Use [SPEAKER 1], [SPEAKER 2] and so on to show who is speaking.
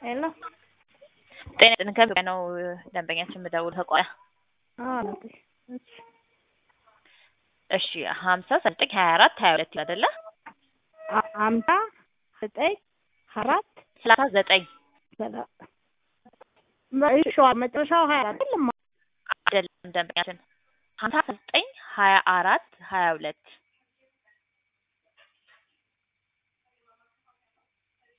[SPEAKER 1] ሄሎ
[SPEAKER 2] ጤና ይስጥልኝ ነው ደንበኛችን የምደውል ተቋያ
[SPEAKER 1] አዎ
[SPEAKER 2] እሺ 50 9 24 22 አይደለ
[SPEAKER 1] 50 9 4
[SPEAKER 2] 39
[SPEAKER 1] መጨረሻው 24
[SPEAKER 2] አይደለም ደንበኛችን 59 24 22